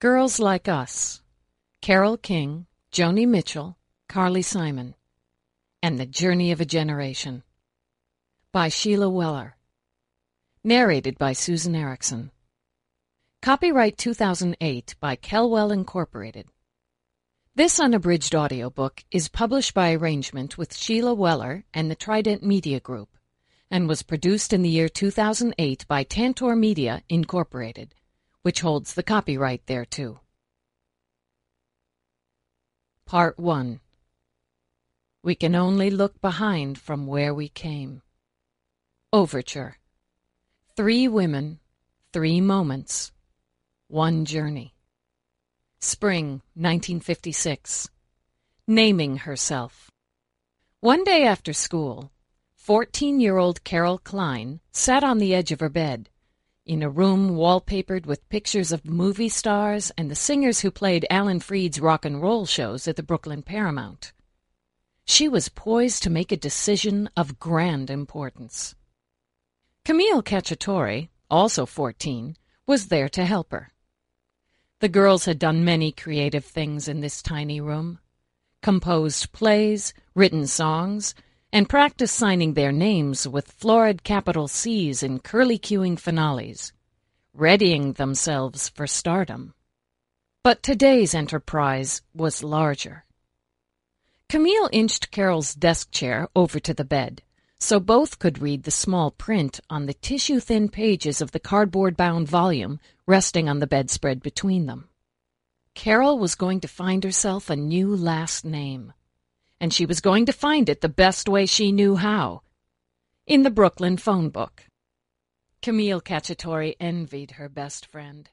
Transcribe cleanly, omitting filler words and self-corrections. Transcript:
Girls Like Us, Carole King, Joni Mitchell, Carly Simon, and The Journey of a Generation, by Sheila Weller. Narrated by Susan Erickson. Copyright 2008 by Kelwell Incorporated. This unabridged audiobook is published by arrangement with Sheila Weller and the Trident Media Group, and was produced in the year 2008 by Tantor Media, Incorporated, which holds the copyright thereto. Part 1. We can only look behind from where we came. Overture. 3 women, 3 moments, 1 journey. Spring, 1956. Naming herself. One day after school, 14-year-old Carol Klein sat on the edge of her bed, in a room wallpapered with pictures of movie stars and the singers who played Alan Freed's rock and roll shows at the Brooklyn Paramount. She was poised to make a decision of grand importance. Camille Cacciatore, also 14, was there to help her. The girls had done many creative things in this tiny room, composed plays, written songs, and practiced signing their names with florid capital C's in curly-cuing finales, readying themselves for stardom. But today's enterprise was larger. Camille inched Carol's desk chair over to the bed, so both could read the small print on the tissue-thin pages of the cardboard-bound volume resting on the bedspread between them. Carol was going to find herself a new last name, and she was going to find it the best way she knew how, in the Brooklyn phone book. Camille Cacciatore envied her best friend.